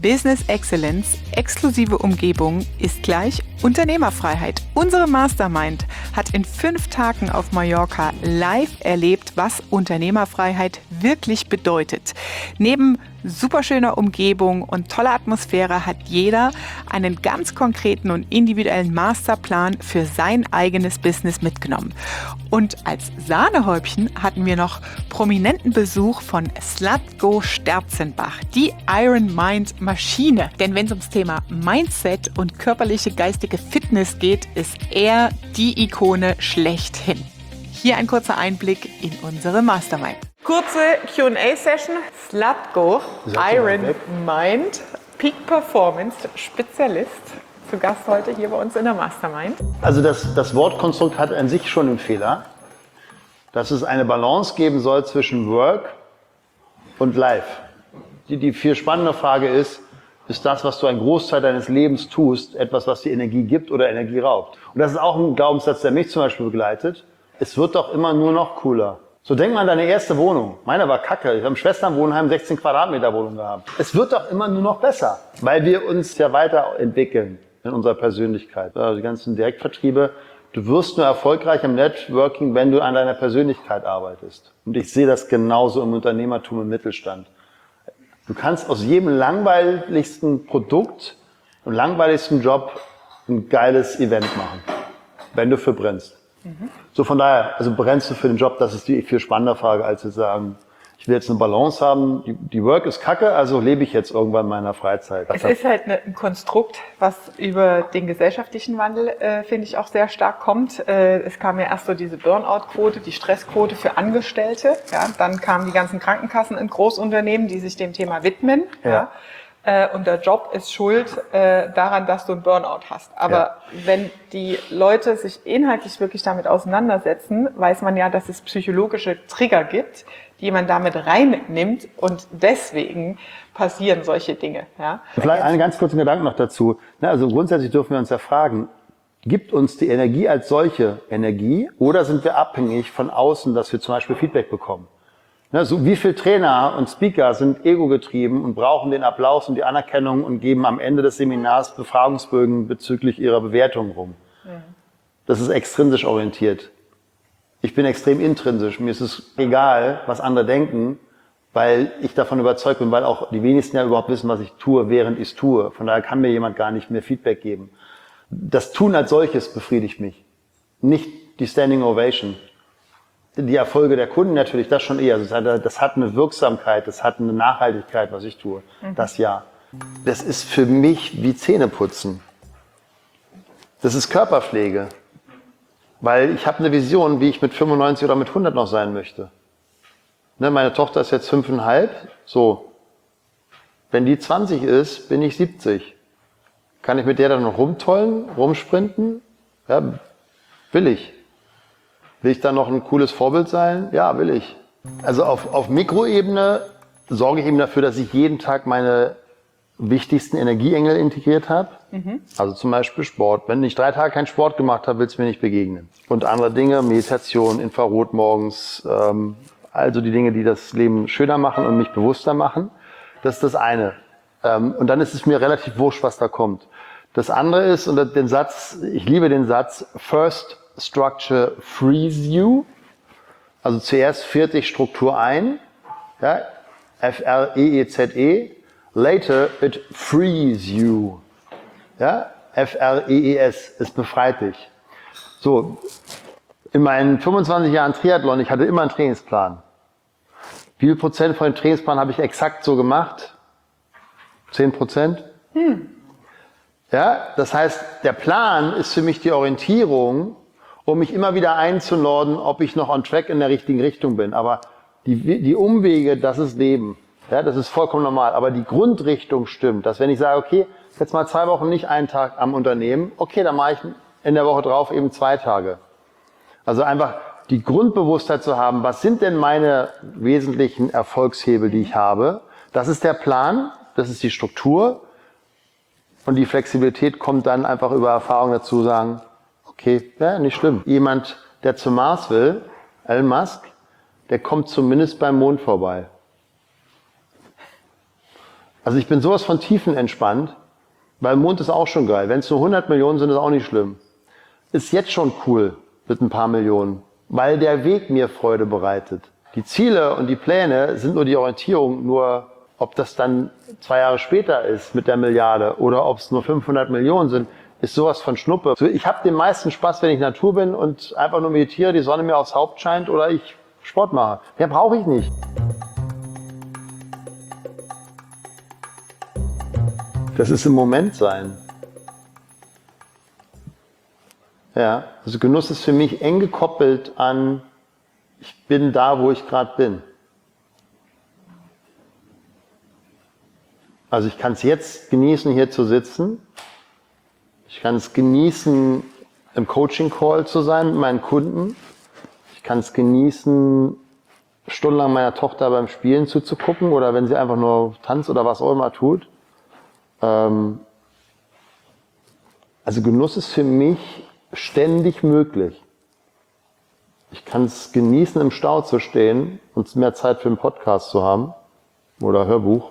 Business Excellence, exklusive Umgebung ist gleich Unternehmerfreiheit. Unsere Mastermind hat in 5 Tagen auf Mallorca live erlebt, was Unternehmerfreiheit wirklich bedeutet. Neben superschöner Umgebung und toller Atmosphäre hat jeder einen ganz konkreten und individuellen Masterplan für sein eigenes Business mitgenommen. Und als Sahnehäubchen hatten wir noch prominenten Besuch von Zlatko Sterzenbach, die Iron Mind Maschine. Denn wenn es ums Thema Mindset und körperliche, geistige Fitness geht, ist er die Ikone schlechthin. Hier ein kurzer Einblick in unsere Mastermind. Kurze Q&A-Session. Zlatko, Iron Mind, Peak Performance Spezialist, zu Gast heute hier bei uns in der Mastermind. Also das Wortkonstrukt hat an sich schon einen Fehler, dass es eine Balance geben soll zwischen Work und Life. Die viel spannende Frage ist das, was du einen Großteil deines Lebens tust, etwas, was dir Energie gibt oder Energie raubt? Und das ist auch ein Glaubenssatz, der mich zum Beispiel begleitet. Es wird doch immer nur noch cooler. So denk mal an deine erste Wohnung. Meine war kacke. Ich habe im Schwesternwohnheim 16 Quadratmeter Wohnung gehabt. Es wird doch immer nur noch besser, weil wir uns ja weiterentwickeln in unserer Persönlichkeit. Also die ganzen Direktvertriebe. Du wirst nur erfolgreich im Networking, wenn du an deiner Persönlichkeit arbeitest. Und ich sehe das genauso im Unternehmertum, im Mittelstand. Du kannst aus jedem langweiligsten Produkt und langweiligsten Job ein geiles Event machen, wenn du für brennst. So von daher, also brennst du für den Job, das ist die viel spannende Frage, als zu sagen, ich will jetzt eine Balance haben, die Work ist kacke, also lebe ich jetzt irgendwann in meiner Freizeit. Es ist halt ein Konstrukt, was über den gesellschaftlichen Wandel, finde ich, auch sehr stark kommt. Es kam ja erst so diese Burnout-Quote, die Stressquote für Angestellte. Ja, dann kamen die ganzen Krankenkassen in Großunternehmen, die sich dem Thema widmen. Ja. Und der Job ist schuld daran, dass du einen Burnout hast. Aber wenn die Leute sich inhaltlich wirklich damit auseinandersetzen, weiß man ja, dass es psychologische Trigger gibt, die man damit reinnimmt und deswegen passieren solche Dinge. Ja? Vielleicht einen ganz kurzen Gedanken noch dazu. Also grundsätzlich dürfen wir uns ja fragen, gibt uns die Energie als solche Energie oder sind wir abhängig von außen, dass wir zum Beispiel Feedback bekommen? So wie viele Trainer und Speaker sind ego-getrieben und brauchen den Applaus und die Anerkennung und geben am Ende des Seminars Befragungsbögen bezüglich ihrer Bewertung rum. Das ist extrinsisch orientiert. Ich bin extrem intrinsisch. Mir ist es egal, was andere denken, weil ich davon überzeugt bin, weil auch die wenigsten ja überhaupt wissen, was ich tue, während ich es tue. Von daher kann mir jemand gar nicht mehr Feedback geben. Das Tun als solches befriedigt mich. Nicht die Standing Ovation. Die Erfolge der Kunden natürlich, das schon eher. Das hat eine Wirksamkeit, das hat eine Nachhaltigkeit, was ich tue. Das ja. Das ist für mich wie Zähneputzen. Das ist Körperpflege. Weil ich habe eine Vision, wie ich mit 95 oder mit 100 noch sein möchte. Meine Tochter ist jetzt 5,5. So. Wenn die 20 ist, bin ich 70. Kann ich mit der dann noch rumtollen, rumsprinten? Ja, will ich. Will ich dann noch ein cooles Vorbild sein? Ja, will ich. Also auf Mikroebene sorge ich eben dafür, dass ich jeden Tag meine wichtigsten Energieengel integriert habe. Also zum Beispiel Sport. Wenn ich 3 Tage keinen Sport gemacht habe, will es mir nicht begegnen. Und andere Dinge, Meditation, Infrarot morgens, also die Dinge, die das Leben schöner machen und mich bewusster machen. Das ist das eine. Und dann ist es mir relativ wurscht, was da kommt. Das andere ist, und den Satz, ich liebe den Satz, First Structure frees you. Also zuerst führt dich Struktur ein, ja, F-R-E-E-Z-E. Later it frees you. Ja, F-R-E-E-S. Es befreit dich. So, in meinen 25 Jahren Triathlon, ich hatte immer einen Trainingsplan. Wie viel Prozent von dem Trainingsplan habe ich exakt so gemacht? 10%? Ja, das heißt, der Plan ist für mich die Orientierung, um mich immer wieder einzunorden, ob ich noch on track in der richtigen Richtung bin. Aber die Umwege, das ist Leben. Ja, das ist vollkommen normal. Aber die Grundrichtung stimmt. Dass wenn ich sage, okay, jetzt mal 2 Wochen nicht einen Tag am Unternehmen, okay, dann mache ich in der Woche drauf eben 2 Tage. Also einfach die Grundbewusstheit zu haben, was sind denn meine wesentlichen Erfolgshebel, die ich habe. Das ist der Plan, das ist die Struktur. Und die Flexibilität kommt dann einfach über Erfahrung dazu, sagen, okay, ja, nicht schlimm. Jemand, der zum Mars will, Elon Musk, der kommt zumindest beim Mond vorbei. Also ich bin sowas von tiefenentspannt, weil Mond ist auch schon geil. Wenn es nur 100 Millionen sind, ist auch nicht schlimm. Ist jetzt schon cool mit ein paar Millionen, weil der Weg mir Freude bereitet. Die Ziele und die Pläne sind nur die Orientierung, nur ob das dann 2 Jahre später ist mit der Milliarde oder ob es nur 500 Millionen sind, ist sowas von Schnuppe. Ich habe den meisten Spaß, wenn ich Natur bin und einfach nur meditiere, die Sonne mir aufs Haupt scheint oder ich Sport mache. Mehr brauche ich nicht. Das ist im Moment sein. Ja, also Genuss ist für mich eng gekoppelt an, ich bin da, wo ich gerade bin. Also ich kann es jetzt genießen, hier zu sitzen. Ich kann es genießen, im Coaching-Call zu sein mit meinen Kunden. Ich kann es genießen, stundenlang meiner Tochter beim Spielen zuzugucken oder wenn sie einfach nur tanzt oder was auch immer tut. Also Genuss ist für mich ständig möglich. Ich kann es genießen, im Stau zu stehen und mehr Zeit für einen Podcast zu haben oder Hörbuch.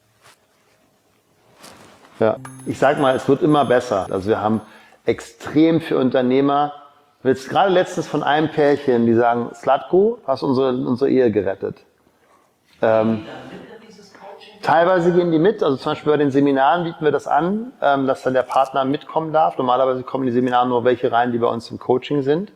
Ja, ich sag mal, es wird immer besser. Also wir haben extrem für Unternehmer, jetzt gerade letztens von einem Pärchen, die sagen, Slatko, hast unsere Ehe gerettet. Teilweise gehen die mit, also zum Beispiel bei den Seminaren bieten wir das an, dass dann der Partner mitkommen darf. Normalerweise kommen die Seminare nur welche rein, die bei uns im Coaching sind.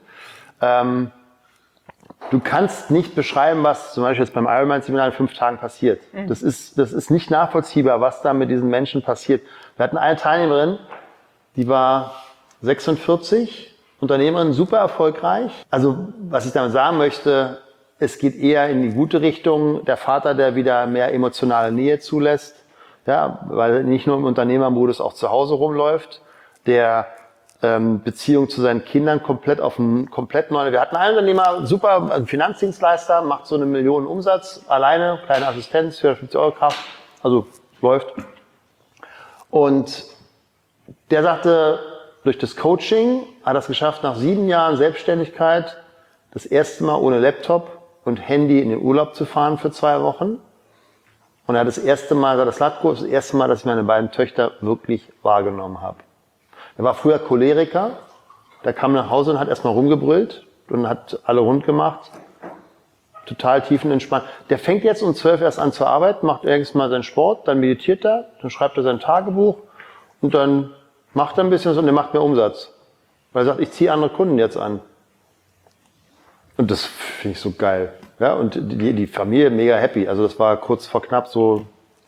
Du kannst nicht beschreiben, was zum Beispiel jetzt beim Ironman-Seminar in 5 Tagen passiert. Das ist nicht nachvollziehbar, was da mit diesen Menschen passiert. Wir hatten eine Teilnehmerin, die war 46, Unternehmerin, super erfolgreich. Also was ich damit sagen möchte, es geht eher in die gute Richtung. Der Vater, der wieder mehr emotionale Nähe zulässt, ja, weil nicht nur im Unternehmermodus auch zu Hause rumläuft, der Beziehung zu seinen Kindern komplett auf einen komplett neuen. Wir hatten einen Unternehmer, super, ein Finanzdienstleister, macht so 1 Million Umsatz, alleine, kleine Assistenz, 450 € Kraft, also läuft. Und der sagte, durch das Coaching hat er es geschafft, nach 7 Jahren Selbstständigkeit das erste Mal ohne Laptop und Handy in den Urlaub zu fahren für 2 Wochen. Und er hat das erste Mal, das Slatko, das erste Mal, dass ich meine beiden Töchter wirklich wahrgenommen habe. Er war früher Choleriker, der kam nach Hause und hat erstmal rumgebrüllt und hat alle rund gemacht. Total tiefenentspannt. Der fängt jetzt um 12 erst an zu arbeiten, macht irgendwann mal seinen Sport, dann meditiert er, dann schreibt er sein Tagebuch und dann macht er ein bisschen so und der macht mehr Umsatz. Weil er sagt, ich ziehe andere Kunden jetzt an. Und das finde ich so geil. Ja, und die Familie mega happy. Also das war kurz vor knapp so.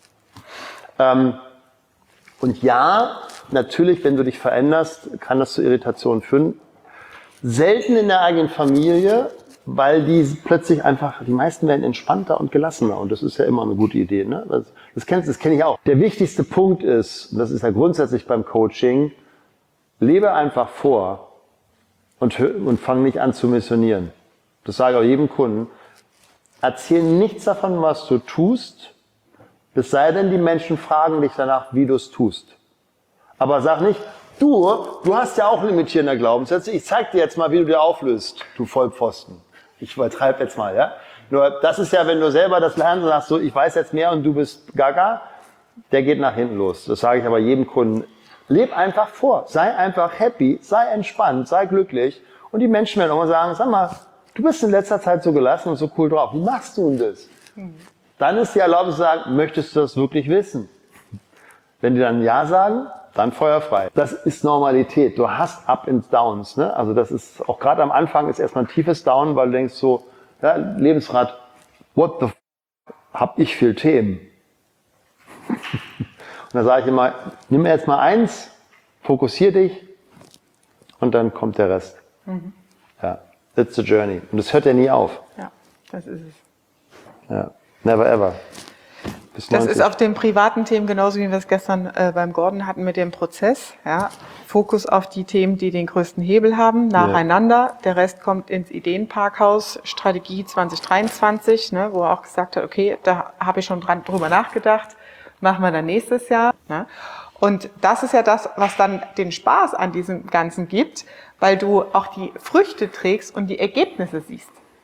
Und ja, natürlich, wenn du dich veränderst, kann das zu Irritationen führen. Selten in der eigenen Familie, weil die plötzlich einfach, die meisten werden entspannter und gelassener. Und das ist ja immer eine gute Idee. Ne? Das kenne ich auch. Der wichtigste Punkt ist, und das ist ja grundsätzlich beim Coaching, lebe einfach vor und fang nicht an zu missionieren. Das sage ich auch jedem Kunden. Erzähl nichts davon, was du tust, es sei denn, die Menschen fragen dich danach, wie du es tust. Aber sag nicht, du hast ja auch limitierende Glaubenssätze, ich zeig dir jetzt mal, wie du dir auflöst, du Vollpfosten. Ich übertreibe jetzt mal, ja. Nur das ist ja, wenn du selber das lernst und sagst, so, ich weiß jetzt mehr und du bist gaga, der geht nach hinten los. Das sage ich aber jedem Kunden. Leb einfach vor, sei einfach happy, sei entspannt, sei glücklich. Und die Menschen werden auch mal sagen, sag mal, du bist in letzter Zeit so gelassen und so cool drauf. Wie machst du denn das? Dann ist die Erlaubnis zu sagen, möchtest du das wirklich wissen? Wenn die dann Ja sagen, dann feuerfrei. Das ist Normalität. Du hast Up and Downs. Ne? Also das ist, auch gerade am Anfang ist erstmal ein tiefes Down, weil du denkst so, ja, Lebensrat, what the f***, hab ich viel Themen. Und dann sage ich immer, nimm jetzt mal eins, fokussier dich und dann kommt der Rest. Ja, that's the journey. Und das hört ja nie auf. Ja, das ist es. Ja, never ever. Das ist auf den privaten Themen genauso, wie wir es gestern beim Gordon hatten mit dem Prozess. Ja. Fokus auf die Themen, die den größten Hebel haben, nacheinander. Ja. Der Rest kommt ins Ideenparkhaus, Strategie 2023, ne, wo er auch gesagt hat, okay, da habe ich schon drüber nachgedacht, machen wir dann nächstes Jahr. Ne. Und das ist ja das, was dann den Spaß an diesem Ganzen gibt, weil du auch die Früchte trägst und die Ergebnisse siehst.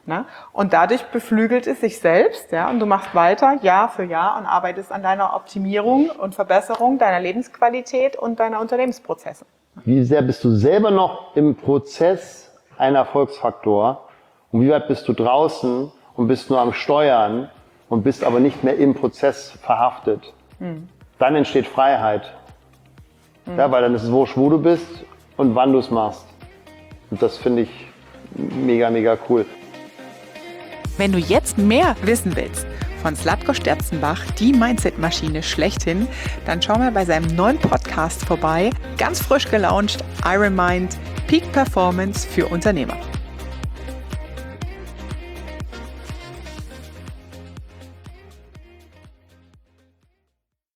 Ne? Und dadurch beflügelt es sich selbst, ja, und du machst weiter Jahr für Jahr und arbeitest an deiner Optimierung und Verbesserung deiner Lebensqualität und deiner Unternehmensprozesse. Wie sehr bist du selber noch im Prozess ein Erfolgsfaktor und wie weit bist du draußen und bist nur am Steuern und bist aber nicht mehr im Prozess verhaftet? Dann entsteht Freiheit. Ja, weil dann ist es wurscht, wo du bist und wann du es machst. Und das finde ich mega, mega cool. Wenn du jetzt mehr wissen willst von Zlatko Sterzenbach, die Mindset-Maschine schlechthin, dann schau mal bei seinem neuen Podcast vorbei. Ganz frisch gelauncht, Iron Mind, Peak Performance für Unternehmer.